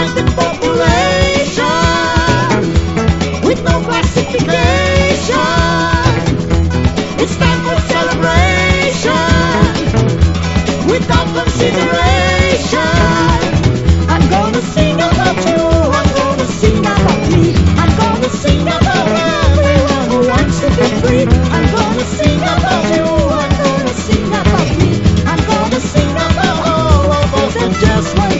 the population with no classification. It's time for celebration without consideration. I'm gonna sing about you, I'm gonna sing about me, I'm gonna sing about everyone who wants to be free. I'm gonna sing about you, I'm gonna sing about me, I'm gonna sing about all of us that just want